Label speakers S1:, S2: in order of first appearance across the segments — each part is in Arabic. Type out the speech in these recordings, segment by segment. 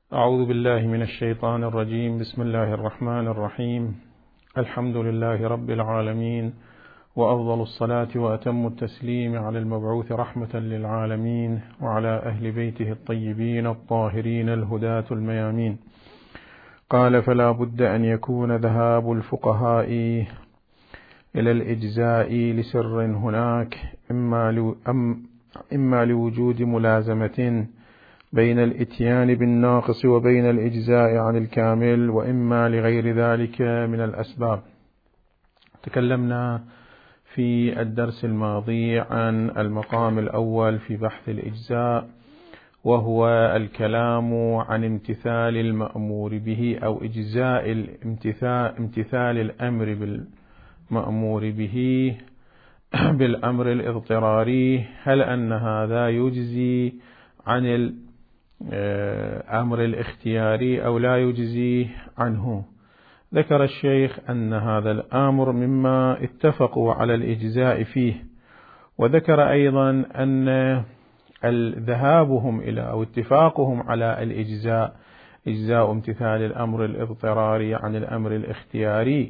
S1: أعوذ بالله من الشيطان الرجيم. بسم الله الرحمن الرحيم. الحمد لله رب العالمين، وأفضل الصلاة وأتم التسليم على المبعوث رحمة للعالمين وعلى أهل بيته الطيبين الطاهرين الهداة الميامين. قال: فلا بد أن يكون ذهاب الفقهاء إلى الإجزاء لسر هناك، إما لوجود ملازمة بين الإتيان بالناقص وبين الإجزاء عن الكامل، وإما لغير ذلك من الأسباب. تكلمنا في الدرس الماضي عن المقام الأول في بحث الإجزاء، وهو الكلام عن امتثال المأمور به أو إجزاء امتثال الأمر بالمأمور به بالأمر الاضطراري. هل أن هذا يجزي عن الأمر الاختياري أو لا يجزي عنه؟ ذكر الشيخ أن هذا الأمر مما اتفقوا على الإجزاء فيه، وذكر أيضا أن ذهابهم إلى أو اتفاقهم على الإجزاء، إجزاء امتثال الأمر الاضطراري عن الأمر الاختياري،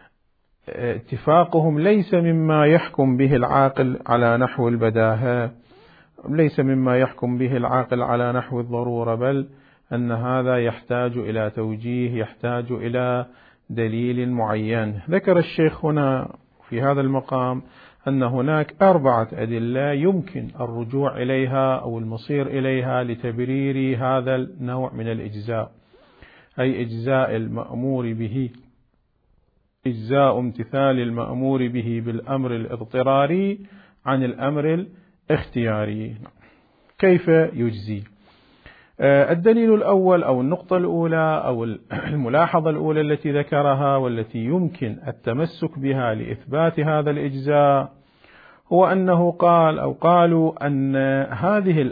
S1: اتفاقهم ليس مما يحكم به العاقل على نحو البداهة، ليس مما يحكم به العاقل على نحو الضرورة، بل أن هذا يحتاج إلى توجيه، يحتاج إلى دليل معين. ذكر الشيخ هنا في هذا المقام أن هناك 4 أدلة يمكن الرجوع إليها أو المصير إليها لتبرير هذا النوع من الإجزاء، أي إجزاء المأمور به، إجزاء امتثال المأمور به بالأمر الاضطراري عن الأمر الاختياري. كيف يجزي؟ الدليل الأول أو النقطة الأولى أو الملاحظة الأولى التي ذكرها والتي يمكن التمسك بها لإثبات هذا الإجزاء هو أنه قال أو قالوا أن هذه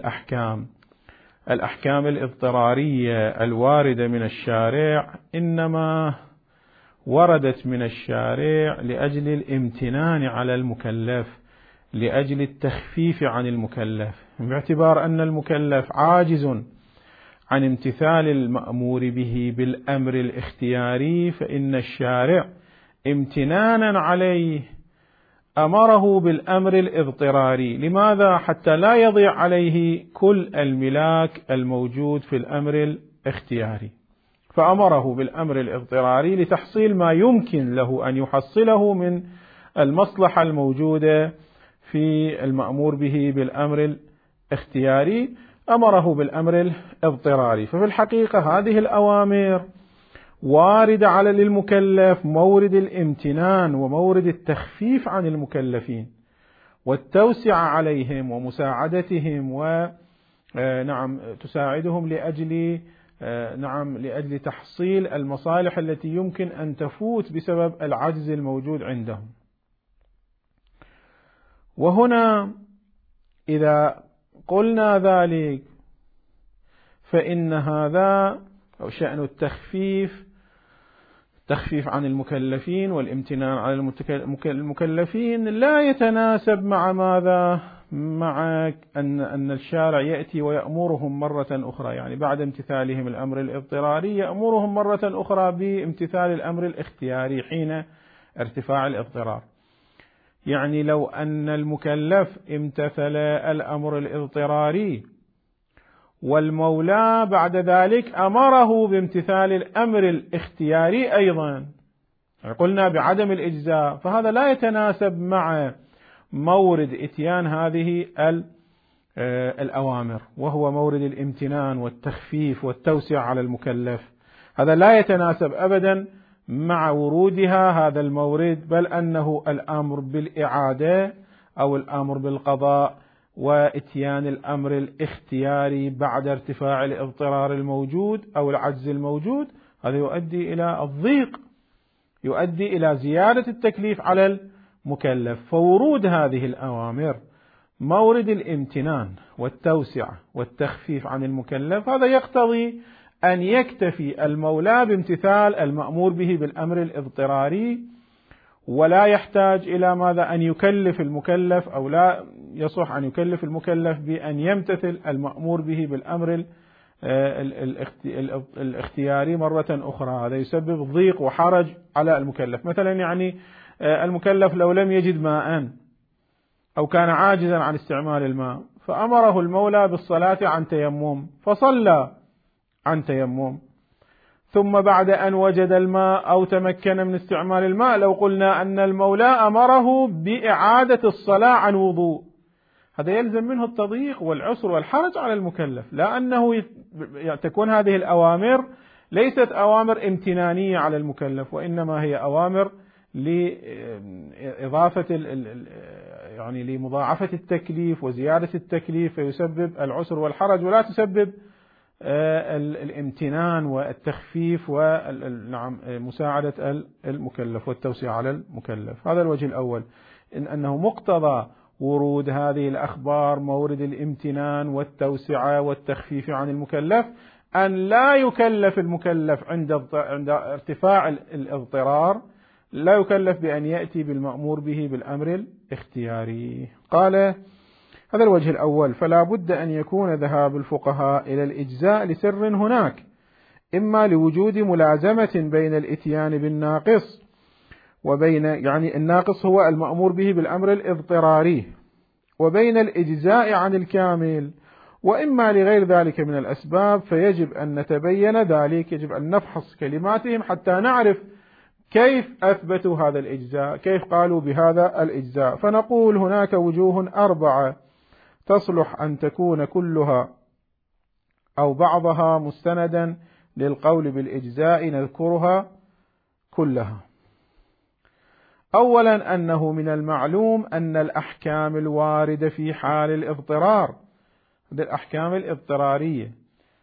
S1: الأحكام الاضطرارية الواردة من الشارع إنما وردت من الشارع لأجل الامتنان على المكلف، لأجل التخفيف عن المكلف، باعتبار أن المكلف عاجز عن امتثال المأمور به بالأمر الاختياري، فإن الشارع امتنانا عليه أمره بالأمر الاضطراري. لماذا؟ حتى لا يضيع عليه كل الملاك الموجود في الأمر الاختياري، فأمره بالأمر الاضطراري لتحصيل ما يمكن له أن يحصله من المصلحة الموجودة في المأمور به بالأمر الاختياري، أمره بالأمر الاضطراري. ففي الحقيقة هذه الأوامر واردة على المكلف مورد الامتنان ومورد التخفيف عن المكلفين والتوسعة عليهم ومساعدتهم تساعدهم لأجل تحصيل المصالح التي يمكن أن تفوت بسبب العجز الموجود عندهم. وهنا إذا قلنا ذلك فإن هذا أو شأن التخفيف عن المكلفين والامتنان على المكلفين لا يتناسب مع ماذا؟ مع أن الشارع يأتي ويأمرهم مرة أخرى، يعني بعد امتثالهم الأمر الاضطراري يأمرهم مرة أخرى بامتثال الأمر الاختياري حين ارتفاع الاضطرار. يعني لو أن المكلف امتثل الأمر الاضطراري والمولى بعد ذلك أمره بامتثال الأمر الاختياري أيضا، قلنا بعدم الإجزاء، فهذا لا يتناسب مع مورد إتيان هذه الأوامر، وهو مورد الامتنان والتخفيف والتوسع على المكلف. هذا لا يتناسب أبدا مع ورودها هذا المورد، بل أنه الأمر بالإعادة أو الأمر بالقضاء وإتيان الأمر الاختياري بعد ارتفاع الاضطرار الموجود أو العجز الموجود، هذا يؤدي إلى الضيق، يؤدي إلى زيادة التكليف على المكلف. فورود هذه الأوامر مورد الامتنان والتوسعة والتخفيف عن المكلف، هذا يقتضي أن يكتفي المولى بامتثال المأمور به بالأمر الاضطراري، ولا يحتاج إلى ماذا؟ أن يكلف المكلف، أو لا يصح أن يكلف المكلف بأن يمتثل المأمور به بالأمر الاختياري مرة أخرى، هذا يسبب ضيق وحرج على المكلف. مثلا يعني المكلف لو لم يجد ماء أو كان عاجزا عن استعمال الماء، فأمره المولى بالصلاة عن تيمم، فصلى عن تيمم، ثم بعد أن وجد الماء أو تمكن من استعمال الماء، لو قلنا أن المولى أمره بإعادة الصلاة عن وضوء، هذا يلزم منه التضييق والعسر والحرج على المكلف، لا أنه تكون هذه الأوامر ليست أوامر امتنانية على المكلف، وإنما هي أوامر لإضافة يعني لمضاعفة التكليف وزيادة التكليف، فيسبب العسر والحرج، ولا تسبب الامتنان والتخفيف ومساعدة المكلف والتوسعة على المكلف. هذا الوجه الأول، إن أنه مقتضى ورود هذه الأخبار مورد الامتنان والتوسعة والتخفيف عن المكلف، أن لا يكلف المكلف عند ارتفاع الاضطرار، لا يكلف بأن يأتي بالمأمور به بالأمر الاختياري. قال هذا الوجه الأول، فلا بد أن يكون ذهاب الفقهاء إلى الإجزاء لسر هناك، إما لوجود ملازمة بين الإتيان بالناقص وبين، يعني الناقص هو المأمور به بالأمر الاضطراري، وبين الإجزاء عن الكامل، وإما لغير ذلك من الأسباب، فيجب أن نتبين ذلك، يجب أن نفحص كلماتهم حتى نعرف كيف أثبتوا هذا الإجزاء، كيف قالوا بهذا الإجزاء. فنقول هناك وجوه 4 تصلح أن تكون كلها أو بعضها مستندا للقول بالإجزاء، نذكرها كلها. أولا، أنه من المعلوم أن الأحكام الواردة في حال الاضطرار، الأحكام الاضطرارية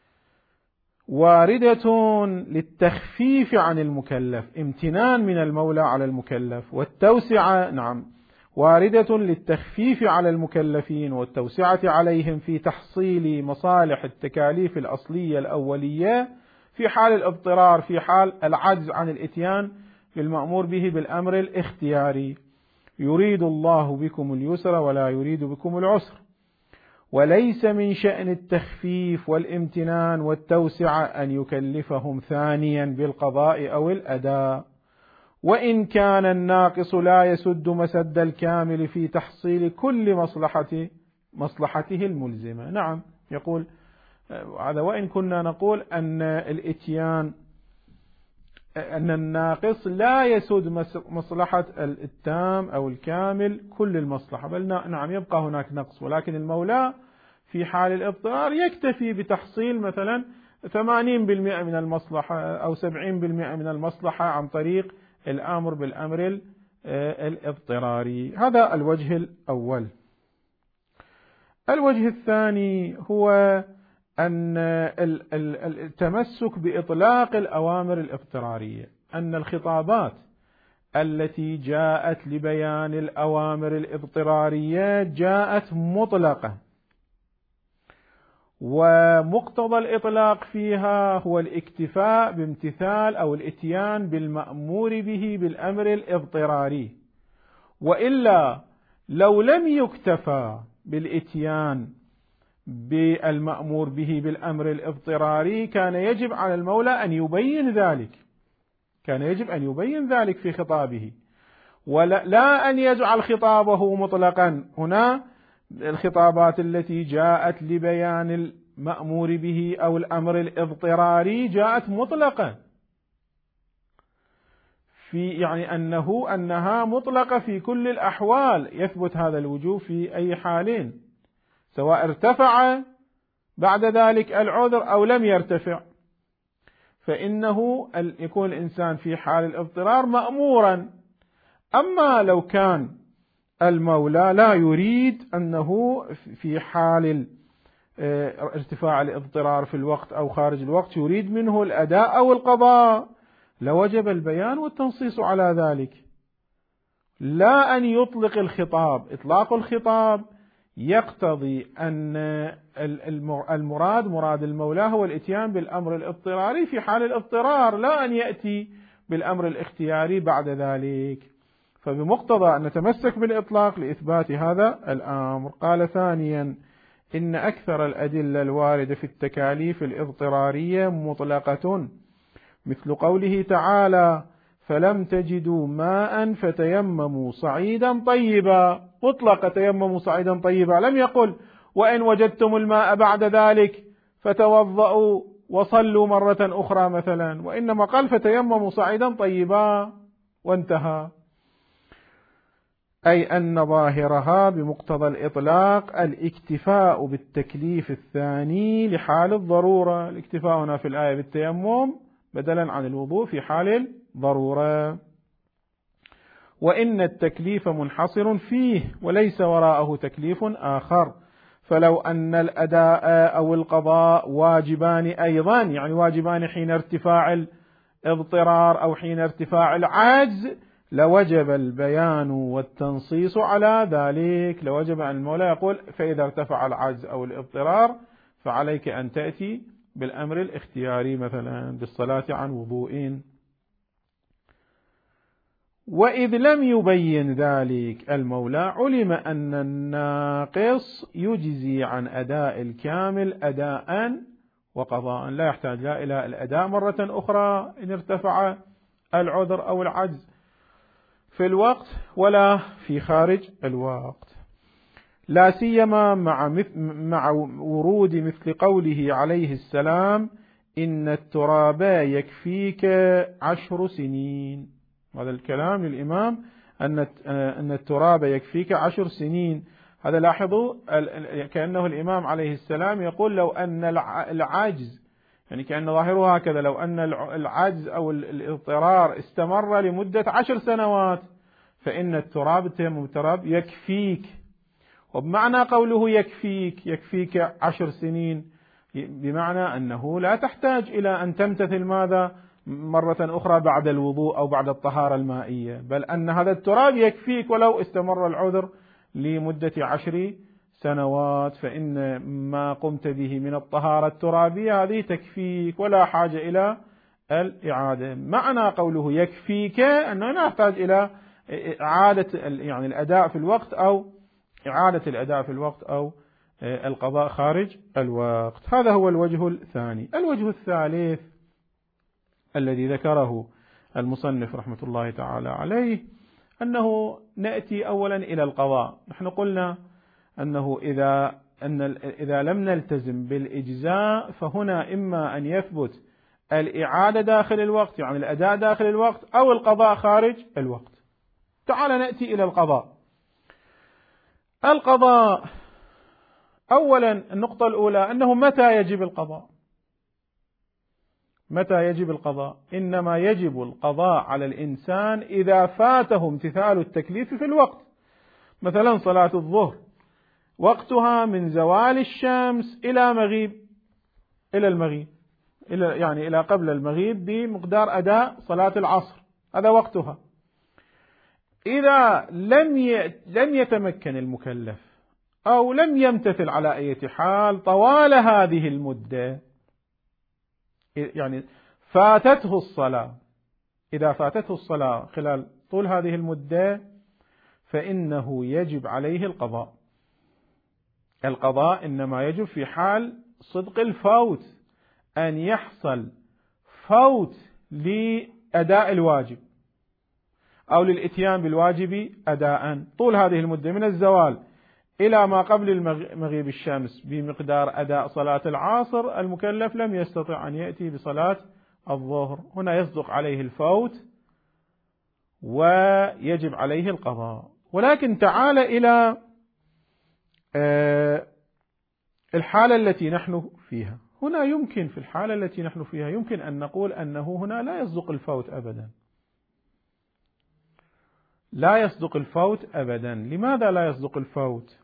S1: واردة للتخفيف عن المكلف، امتنان من المولى على المكلف، والتوسعة نعم واردة للتخفيف على المكلفين والتوسعة عليهم في تحصيل مصالح التكاليف الأصلية الأولية في حال الاضطرار، في حال العجز عن الإتيان بالمأمور به بالأمر الاختياري. يريد الله بكم اليسر ولا يريد بكم العسر، وليس من شأن التخفيف والامتنان والتوسعة أن يكلفهم ثانيا بالقضاء أو الأداء، وإن كان الناقص لا يسد مسد الكامل في تحصيل كل مصلحته الملزمة. نعم يقول هذا، وإن كنا نقول أن الإتيان أن الناقص لا يسد مصلحة التام أو الكامل كل المصلحة، بل نعم يبقى هناك نقص، ولكن المولى في حال الاضطرار يكتفي بتحصيل مثلا 80% من المصلحة أو 70% من المصلحة عن طريق الأمر بالأمر الاضطراري. هذا الوجه الأول. الوجه الثاني هو أن التمسك بإطلاق الأوامر الاضطرارية، أن الخطابات التي جاءت لبيان الأوامر الاضطرارية جاءت مطلقة، ومقتضى الإطلاق فيها هو الاكتفاء بامتثال أو الإتيان بالمأمور به بالأمر الاضطراري، وإلا لو لم يكتفى بالإتيان بالمأمور به بالأمر الاضطراري كان يجب على المولى أن يبين ذلك، كان يجب أن يبين ذلك في خطابه، ولا أن يجعل خطابه مطلقا. هنا الخطابات التي جاءت لبيان المأمور به أو الأمر الاضطراري جاءت مطلقة، في يعني أنها مطلقة في كل الأحوال، يثبت هذا الوجوب في أي حالين، سواء ارتفع بعد ذلك العذر أو لم يرتفع، فإنه يكون الإنسان في حال الاضطرار مأمورا. أما لو كان المولى لا يريد أنه في حال ارتفاع الاضطرار في الوقت أو خارج الوقت يريد منه الأداء أو القضاء، لوجب البيان والتنصيص على ذلك، لا أن يطلق الخطاب. إطلاق الخطاب يقتضي أن مراد المولى هو الإتيان بالأمر الاضطراري في حال الاضطرار، لا أن يأتي بالأمر الاختياري بعد ذلك، فبمقتضى أن نتمسك بالإطلاق لإثبات هذا الأمر. قال ثانيا، إن أكثر الأدلة الواردة في التكاليف الاضطرارية مطلقة، مثل قوله تعالى: فلم تجدوا ماء فتيمموا صعيدا طيبا، مطلق تيمموا صعيدا طيبا، لم يقل وإن وجدتم الماء بعد ذلك فتوضأوا وصلوا مرة أخرى مثلا، وإنما قال فتيمموا صعيدا طيبا وانتهى. أي أن ظاهرها بمقتضى الإطلاق الاكتفاء بالتكليف الثاني لحال الضرورة، الاكتفاء هنا في الآية بالتيمم بدلا عن الوضوء في حال الضرورة. وإن التكليف منحصر فيه وليس وراءه تكليف آخر، فلو أن الأداء أو القضاء واجبان أيضا، يعني واجبان حين ارتفاع الاضطرار أو حين ارتفاع العجز، لوجب البيان والتنصيص على ذلك، لوجب أن المولى يقول: فإذا ارتفع العجز أو الاضطرار فعليك أن تأتي بالأمر الاختياري مثلا بالصلاة عن وضوء. وإذ لم يبين ذلك المولى علم أن الناقص يجزي عن أداء الكامل أداء وقضاء، لا يحتاج لا إلى الأداء مرة أخرى إن ارتفع العذر أو العجز في الوقت ولا في خارج الوقت، لا سيما مع ورود مثل قوله عليه السلام: إن التراب يكفيك 10 سنين. هذا الكلام للإمام أن التراب يكفيك 10 سنين. هذا لاحظوا كأنه الإمام عليه السلام يقول لو أن العجز، يعني كأن ظاهره هكذا، لو أن العجز أو الاضطرار استمر لمدة 10 سنوات فإن التراب يكفيك. وبمعنى قوله يكفيك 10 سنين بمعنى أنه لا تحتاج إلى أن تمتثل ماذا مرة أخرى بعد الوضوء أو بعد الطهارة المائية، بل أن هذا التراب يكفيك ولو استمر العذر لمدة 10 سنوات، فإن ما قمت به من الطهارة الترابية هذه تكفيك ولا حاجة إلى الإعادة. معنى قوله يكفيك أنه لا يحتاج إلى إعادة يعني الأداء في الوقت أو إعادة الأداء في الوقت أو القضاء خارج الوقت. هذا هو الوجه الثاني. الوجه الثالث الذي ذكره المصنف رحمة الله تعالى عليه أنه نأتي أولا إلى القضاء. نحن قلنا أنه إذا لم نلتزم بالإجزاء فهنا إما أن يثبت الإعادة داخل الوقت، يعني الأداء داخل الوقت، أو القضاء خارج الوقت. تعال نأتي إلى القضاء. القضاء أولا النقطة الأولى أنه متى يجب القضاء؟ متى يجب القضاء؟ إنما يجب القضاء على الإنسان إذا فاته امتثال التكليف في الوقت. مثلا صلاة الظهر وقتها من زوال الشمس إلى المغيب، يعني إلى قبل المغيب بمقدار أداء صلاة العصر، هذا وقتها. إذا لم يتمكن المكلف أو لم يمتثل على أي حال طوال هذه المدة، يعني فاتته الصلاة، إذا فاتته الصلاة خلال طول هذه المدة فإنه يجب عليه القضاء. القضاء إنما يجب في حال صدق الفوت، أن يحصل فوت لأداء الواجب أو للإتيان بالواجب أداء طول هذه المدة من الزوال إلى ما قبل مغيب الشمس بمقدار أداء صلاة العصر، المكلف لم يستطع أن يأتي بصلاة الظهر، هنا يصدق عليه الفوت ويجب عليه القضاء. ولكن تعال إلى الحالة التي نحن فيها. هنا يمكن في الحالة التي نحن فيها يمكن أن نقول أنه هنا لا يصدق الفوت أبدا، لا يصدق الفوت أبدا. لماذا لا يصدق الفوت؟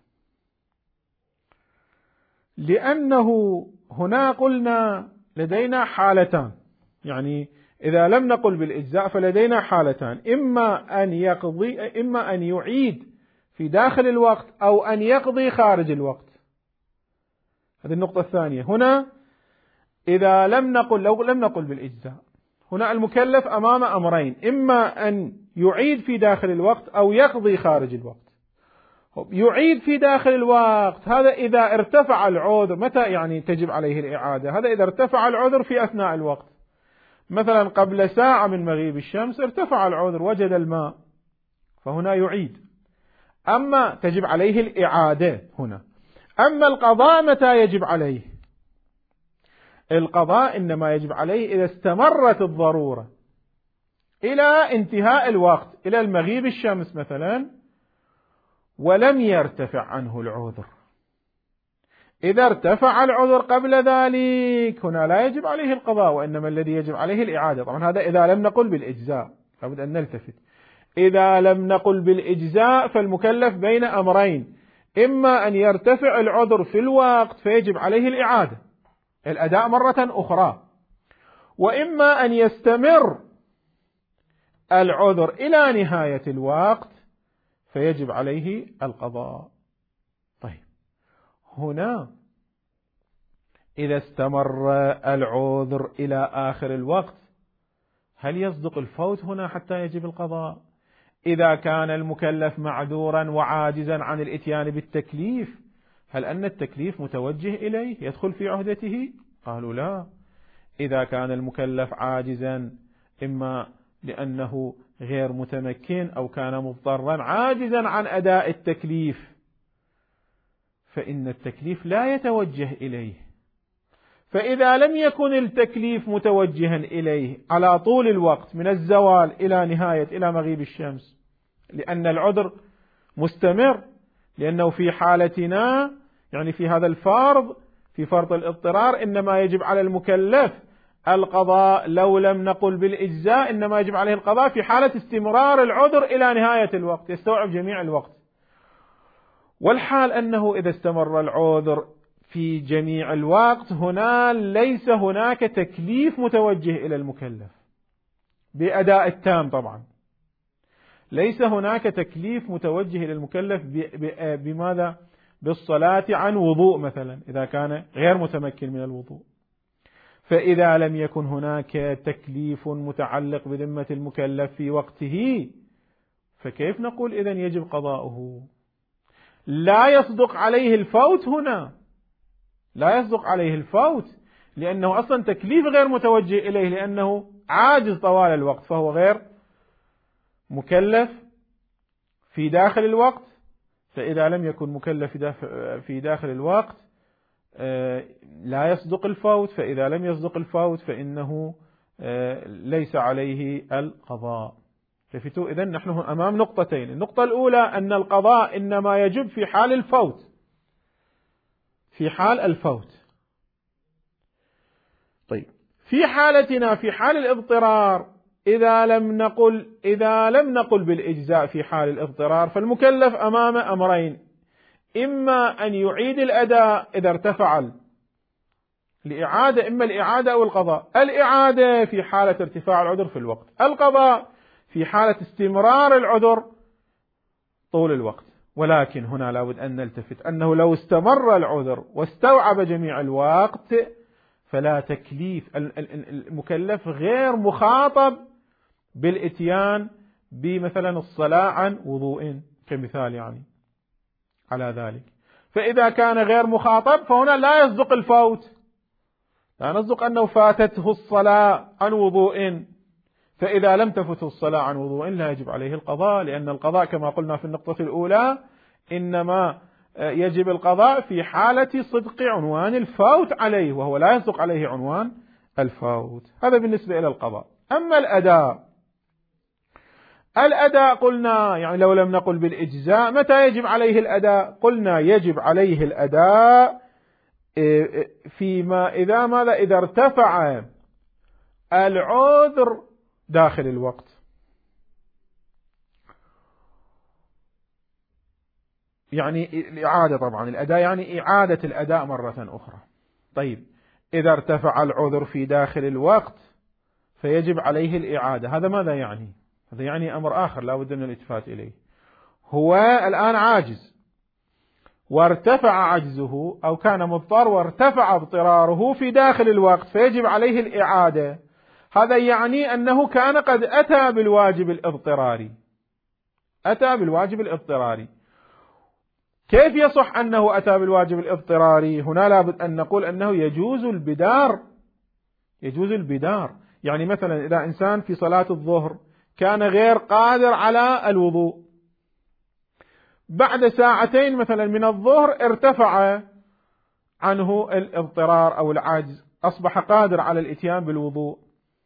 S1: لأنه هنا قلنا لدينا حالتان، يعني إذا لم نقل بالإجزاء فلدينا حالتان، إما أن يعيد في داخل الوقت أو أن يقضي خارج الوقت. هذه النقطة الثانية. هنا إذا لو لم نقل بالإجزاء، هنا المكلف أمام أمرين، إما أن يعيد في داخل الوقت أو يقضي خارج الوقت. يعيد في داخل الوقت. هذا إذا ارتفع العذر. متى يعني تجب عليه الإعادة؟ هذا إذا ارتفع العذر في أثناء الوقت، مثلا قبل ساعة من مغيب الشمس ارتفع العذر وجد الماء، فهنا يعيد. أما تجب عليه الإعادة هنا. أما القضاء متى يجب عليه؟ القضاء إنما يجب عليه إذا استمرت الضرورة إلى انتهاء الوقت، إلى المغيب الشمس مثلا، ولم يرتفع عنه العذر. إذا ارتفع العذر قبل ذلك هنا لا يجب عليه القضاء، وإنما الذي يجب عليه الإعادة. طبعا هذا إذا لم نقل بالإجزاء، لابد أن نلتفت. إذا لم نقل بالإجزاء فالمكلف بين أمرين: إما أن يرتفع العذر في الوقت فيجب عليه الإعادة، الأداء مرة أخرى، وإما أن يستمر العذر إلى نهاية الوقت فيجب عليه القضاء. طيب، هنا إذا استمر العذر إلى آخر الوقت هل يصدق الفوت هنا حتى يجب القضاء؟ إذا كان المكلف معذورا وعاجزا عن الإتيان بالتكليف، هل أن التكليف متوجه إليه يدخل في عهدته؟ قالوا لا. إذا كان المكلف عاجزا، إما لأنه غير متمكن أو كان مضطرا عاجزا عن أداء التكليف، فإن التكليف لا يتوجه إليه. فإذا لم يكن التكليف متوجها إليه على طول الوقت من الزوال إلى نهاية إلى مغيب الشمس، لأن العذر مستمر، لأنه في حالتنا يعني في هذا الفرض، في فرض الاضطرار، إنما يجب على المكلف القضاء. لو لم نقل بالإجزاء إنما يجب عليه القضاء في حالة استمرار العذر إلى نهاية الوقت، يستوعب جميع الوقت. والحال أنه إذا استمر العذر في جميع الوقت هنا ليس هناك تكليف متوجه إلى المكلف بأداء التام. طبعا ليس هناك تكليف متوجه إلى المكلف بماذا؟ بالصلاة عن وضوء مثلا، إذا كان غير متمكن من الوضوء. فإذا لم يكن هناك تكليف متعلق بذمة المكلف في وقته، فكيف نقول إذن يجب قضاؤه؟ لا يصدق عليه الفوت هنا، لا يصدق عليه الفوت، لأنه أصلا تكليف غير متوجه إليه، لأنه عاجز طوال الوقت، فهو غير مكلف في داخل الوقت. فإذا لم يكن مكلف في داخل الوقت لا يصدق الفوت. فإذا لم يصدق الفوت فإنه ليس عليه القضاء. لفتوا إذن نحن أمام نقطتين. النقطة الأولى أن القضاء إنما يجب في حال الفوت، في حال الفوت. طيب، في حالتنا في حال الاضطرار إذا لم نقل بالإجزاء في حال الاضطرار، فالمكلف أمام أمرين: إما أن يعيد الأداء إذا ارتفع الإعادة، إما الإعادة أو القضاء. الإعادة في حالة ارتفاع العذر في الوقت، القضاء في حالة استمرار العذر طول الوقت. ولكن هنا لابد أن نلتفت أنه لو استمر العذر واستوعب جميع الوقت فلا تكليف، المكلف غير مخاطب بالإتيان بمثلا الصلاة عن وضوء كمثال يعني على ذلك. فإذا كان غير مخاطب فهنا لا يصدق الفوت، لا نصدق أنه فاتته الصلاة عن وضوء. فإذا لم تفته الصلاة عن وضوء لا يجب عليه القضاء، لأن القضاء كما قلنا في النقطة الأولى إنما يجب القضاء في حالة صدق عنوان الفوت عليه، وهو لا يصدق عليه عنوان الفوت. هذا بالنسبة إلى القضاء. أما الأداء قلنا يعني لو لم نقل بالإجزاء متى يجب عليه الأداء؟ قلنا يجب عليه الأداء إذا ارتفع العذر داخل الوقت. يعني الإعادة، طبعا الأداء يعني إعادة الأداء مرة أخرى. طيب، إذا ارتفع العذر في داخل الوقت فيجب عليه الإعادة. هذا ماذا يعني؟ هذا يعني أمر آخر لا بد من الالتفات إليه. هو الآن عاجز وارتفع عجزه، أو كان مضطر وارتفع اضطراره في داخل الوقت فيجب عليه الإعادة. هذا يعني أنه كان قد أتى بالواجب الاضطراري، كيف يصح أنه أتى بالواجب الاضطراري؟ هنا لابد أن نقول أنه يجوز البدار. يجوز البدار، يعني مثلا إذا إنسان في صلاة الظهر كان غير قادر على الوضوء، بعد ساعتين مثلا من الظهر ارتفع عنه الاضطرار أو العجز، أصبح قادر على الإتيان بالوضوء.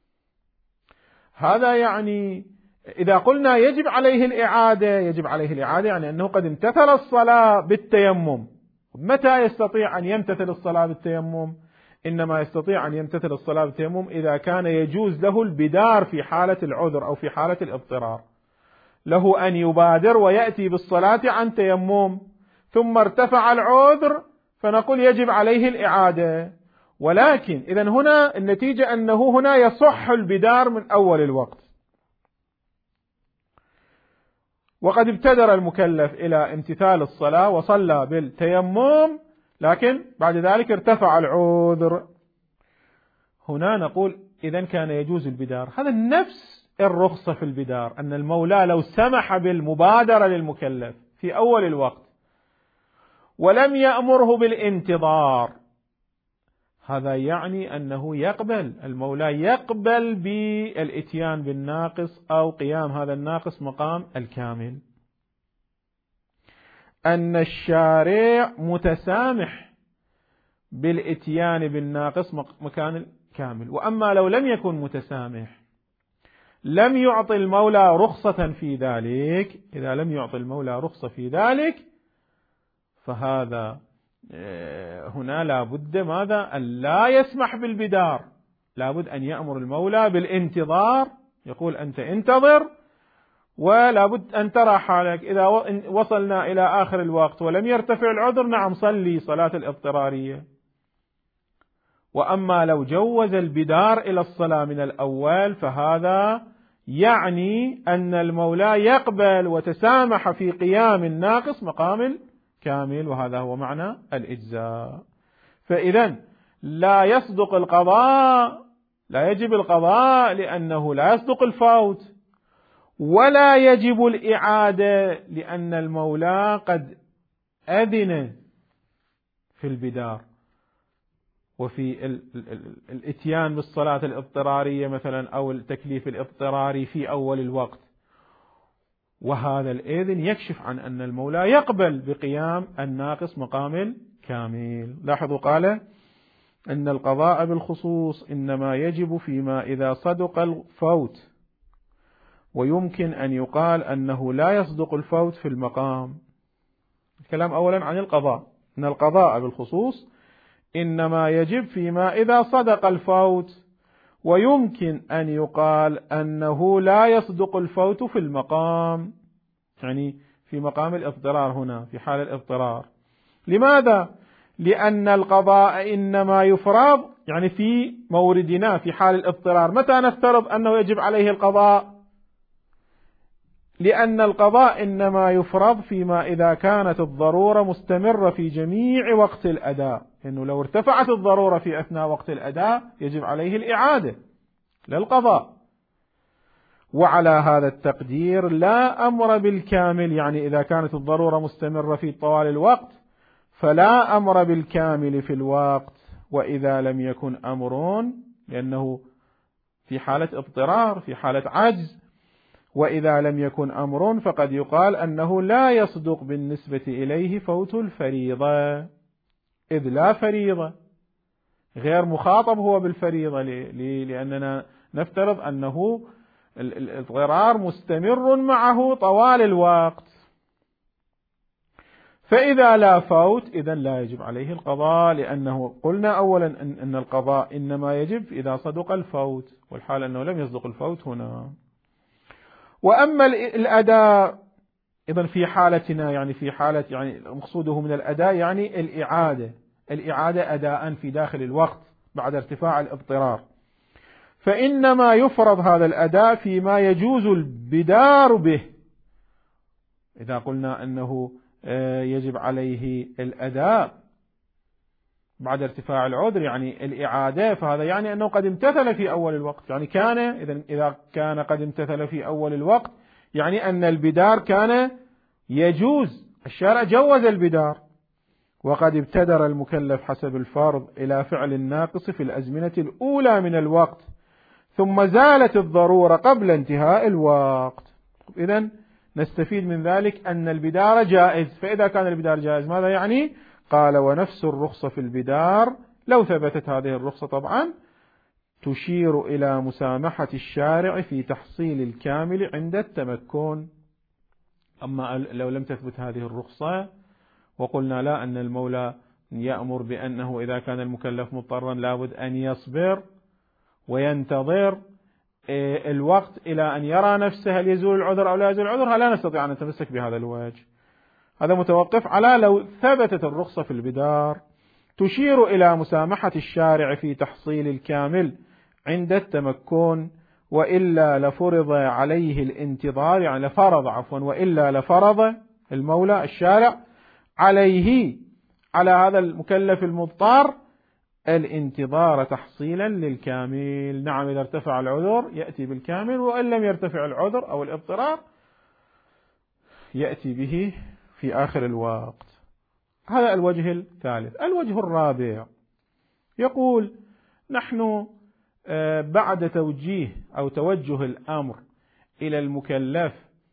S1: هذا يعني إذا قلنا يجب عليه الإعادة، يجب عليه الإعادة يعني أنه قد امتثل الصلاة بالتيمم. متى يستطيع أن يمتثل الصلاة بالتيمم؟ إنما يستطيع أن يمتثل الصلاة بالتيمم إذا كان يجوز له البدار في حالة العذر أو في حالة الاضطرار، له أن يبادر ويأتي بالصلاة عن تيمم، ثم ارتفع العذر فنقول يجب عليه الإعادة. ولكن إذن هنا النتيجة أنه هنا يصح البدار من أول الوقت، وقد ابتدر المكلف إلى امتثال الصلاة وصلى بالتيمم، لكن بعد ذلك ارتفع العذر. هنا نقول إذن كان يجوز البدار. هذا نفس الرخصة في البدار، أن المولى لو سمح بالمبادرة للمكلف في أول الوقت ولم يأمره بالانتظار، هذا يعني أنه يقبل، المولى يقبل بالإتيان بالناقص أو قيام هذا الناقص مقام الكامل. أن الشارع متسامح بالإتيان بالناقص مكان الكامل. وأما لو لم يكن متسامح، لم يعطي المولى رخصة في ذلك، إذا لم يعطي المولى رخصة في ذلك فهذا هنا لا بد ماذا؟ أن لا يسمح بالبدار، لا بد أن يأمر المولى بالانتظار، يقول أنت انتظر ولا بد أن ترى حالك، إذا وصلنا إلى آخر الوقت ولم يرتفع العذر نعم صلي صلاة الاضطرارية. وأما لو جوز البدار إلى الصلاة من الأول فهذا يعني أن المولى يقبل وتسامح في قيام الناقص مقام كامل، وهذا هو معنى الإجزاء. فإذا لا يصدق القضاء، لا يجب القضاء لأنه لا يصدق الفوت، ولا يجب الإعادة لأن المولى قد أذن في البدار وفي الإتيان بالصلاة الاضطرارية مثلا أو التكليف الاضطراري في أول الوقت، وهذا الإذن يكشف عن أن المولى يقبل بقيام الناقص مقام الكامل. لاحظوا قال أن القضاء بالخصوص إنما يجب فيما إذا صدق الفوت، ويمكن أن يقال أنه لا يصدق الفوت في المقام. الكلام أولا عن القضاء، أن القضاء بالخصوص إنما يجب فيما إذا صدق الفوت، ويمكن أن يقال أنه لا يصدق الفوت في المقام، يعني في مقام الاضطرار هنا في حال الاضطرار. لماذا؟ لأن القضاء إنما يفرض، يعني في موردنا في حال الاضطرار متى نفترض أنه يجب عليه القضاء؟ لأن القضاء إنما يفرض فيما إذا كانت الضرورة مستمرة في جميع وقت الأداء، إنه لو ارتفعت الضرورة في أثناء وقت الأداء يجب عليه الإعادة للقضاء. وعلى هذا التقدير لا أمر بالكامل، يعني إذا كانت الضرورة مستمرة في طوال الوقت فلا أمر بالكامل في الوقت، وإذا لم يكن أمر لأنه في حالة اضطرار في حالة عجز، وإذا لم يكن أمر فقد يقال أنه لا يصدق بالنسبة إليه فوت الفريضة، إذ لا فريضة، غير مخاطب هو بالفريضة. لأننا نفترض أنه الاضطرار مستمر معه طوال الوقت، فإذا لا فوت إذن لا يجب عليه القضاء، لأنه قلنا أولا أن القضاء إنما يجب إذا صدق الفوت، والحال أنه لم يصدق الفوت هنا. وأما الأداء إذن في حالتنا، يعني في حالة يعني مقصوده من الأداء يعني الإعادة أداء في داخل الوقت بعد ارتفاع الاضطرار، فإنما يفرض هذا الأداء فيما يجوز البدار به. إذا قلنا أنه يجب عليه الأداء بعد ارتفاع العذر يعني الإعادة، فهذا يعني أنه قد امتثل في أول الوقت، يعني إذا كان قد امتثل في أول الوقت يعني أن البدار كان يجوز الشارع جوز البدار، وقد ابتدر المكلف حسب الفرض إلى فعل الناقص في الأزمنة الأولى من الوقت، ثم زالت الضرورة قبل انتهاء الوقت. إذن نستفيد من ذلك أن البدار جائز. فإذا كان البدار جائز ماذا يعني؟ قال ونفس الرخصة في البدار، لو ثبتت هذه الرخصة طبعا، تشير إلى مسامحة الشارع في تحصيل الكامل عند التمكن. أما لو لم تثبت هذه الرخصة وقلنا لا، أن المولى يأمر بأنه إذا كان المكلف مضطرا لابد أن يصبر وينتظر الوقت إلى أن يرى نفسه هل يزول العذر أو لا يزول العذر، لا نستطيع أن نتمسك بهذا الوجه. هذا متوقف على لو ثبتت الرخصة في البدار تشير إلى مسامحة الشارع في تحصيل الكامل عند التمكن، وإلا لفرض عليه الانتظار، يعني لفرض وإلا لفرض المولى الشارع عليه، على هذا المكلف المضطر، الانتظار تحصيلا للكامل. نعم، إذا ارتفع العذر يأتي بالكامل، وإن لم يرتفع العذر أو الاضطرار يأتي به في آخر الوقت. هذا الوجه الثالث. الوجه الرابع يقول نحن بعد توجيه أو توجه الأمر إلى المكلف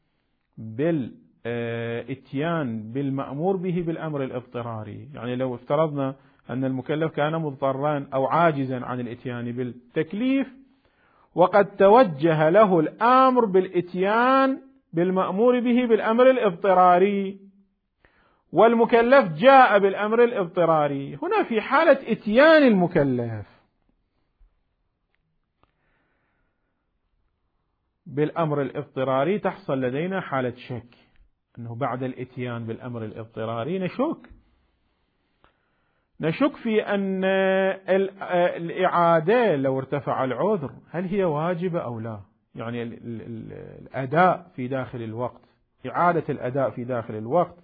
S1: بالإتيان بالمأمور به بالأمر الاضطراري، يعني لو افترضنا أن المكلف كان مضطرا أو عاجزا عن الإتيان بالتكليف، وقد توجه له الأمر بالإتيان بالمأمور به بالأمر الاضطراري، والمكلف جاء بالأمر الاضطراري، هنا في حالة إتيان المكلف بالأمر الاضطراري تحصل لدينا حالة شك، أنه بعد الإتيان بالأمر الاضطراري نشك في أن الإعادة لو ارتفع العذر هل هي واجبة أو لا، يعني الأداء في داخل الوقت، إعادة الأداء في داخل الوقت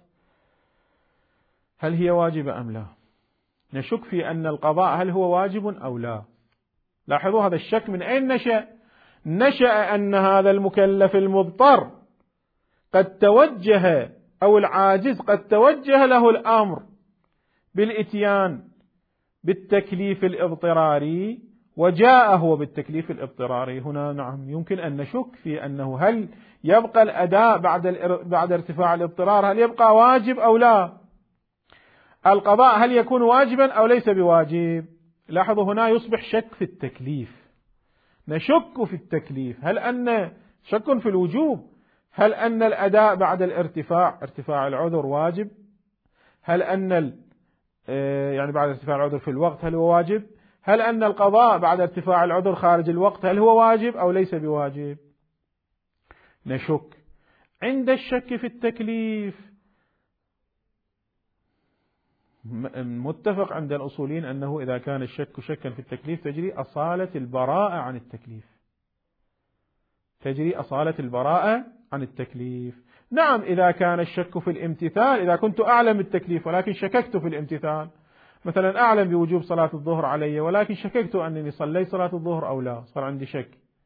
S1: هل هي واجبة أم لا. نشك في أن القضاء هل هو واجب أو لا. لاحظوا هذا الشك من أين نشأ أن هذا المكلف المضطر قد توجه، أو العاجز قد توجه له الأمر بالإتيان بالتكليف الاضطراري وجاء هو بالتكليف الاضطراري. هنا نعم يمكن أن نشك في أنه هل يبقى الأداء بعد ارتفاع الاضطرار، هل يبقى واجب أو لا، القضاء هل يكون واجبا أو ليس بواجب. لاحظوا هنا يصبح شك في التكليف، نشك في التكليف، هل أن شك في الوجوب، هل أن الأداء بعد ارتفاع العذر واجب، هل أن يعني بعد ارتفاع العذر في الوقت هل هو واجب، هل أن القضاء بعد ارتفاع العذر خارج الوقت هل هو واجب أو ليس بواجب. نشك. عند الشك في التكليف متفق عند الأصوليين أنه إذا كان الشك شكا في التكليف تجري أصالة البراءة عن التكليف، تجري أصالة البراءة عن التكليف. نعم إذا كان الشك في الامتثال، إذا كنت أعلم التكليف ولكن شككت في الامتثال، مثلا أعلم بوجوب صلاة الظهر علي ولكن شككت أنني صليت صلاة الظهر أو لا، صار عندي شك،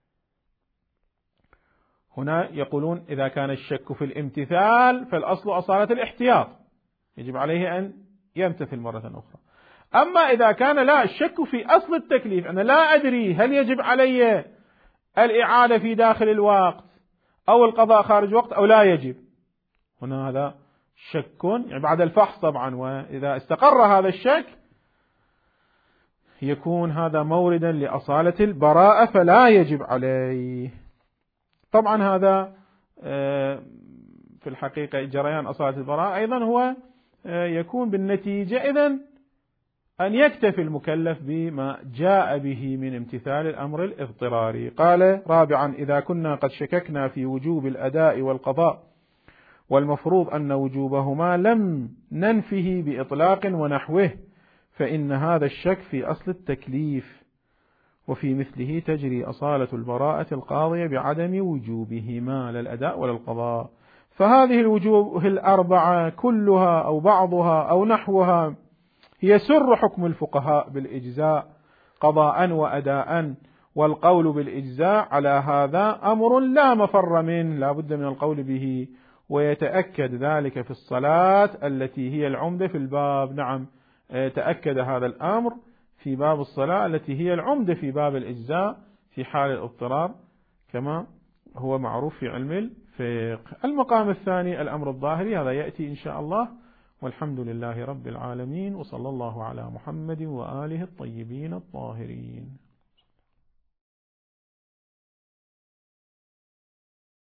S1: هنا يقولون إذا كان الشك في الامتثال فالأصل أصالة الاحتياط، يجب عليه أن يمتثل مرة أخرى. أما إذا كان لا، الشك في أصل التكليف، أنا لا أدري هل يجب علي الإعادة في داخل الوقت أو القضاء خارج وقت أو لا يجب، هنا هذا شك يعني بعد الفحص طبعا، وإذا استقر هذا الشك يكون هذا موردا لأصالة البراءة فلا يجب عليه. طبعا هذا في الحقيقة جريان أصالة البراءة أيضا هو يكون بالنتيجة إذن أن يكتفي المكلف بما جاء به من امتثال الأمر الاضطراري. قال رابعا إذا كنا قد شككنا في وجوب الأداء والقضاء والمفروض أن وجوبهما لم ننفه بإطلاق ونحوه، فإن هذا الشك في أصل التكليف، وفي مثله تجري أصالة البراءة القاضية بعدم وجوبهما لا الأداء ولا القضاء. فهذه الوجوه الأربعة كلها أو بعضها أو نحوها هي سر حكم الفقهاء بالإجزاء قضاء وأداء، والقول بالإجزاء على هذا أمر لا مفر منه، لا بد من القول به، ويتأكد ذلك في الصلاة التي هي العمدة في الباب. نعم، تأكد هذا الأمر في باب الصلاة التي هي العمدة في باب الإجزاء في حال الاضطرار كما هو معروف في علم الفقه. المقام الثاني الأمر الظاهري، هذا يأتي إن شاء الله، والحمد لله رب العالمين، وصلى الله على محمد وآله الطيبين الطاهرين.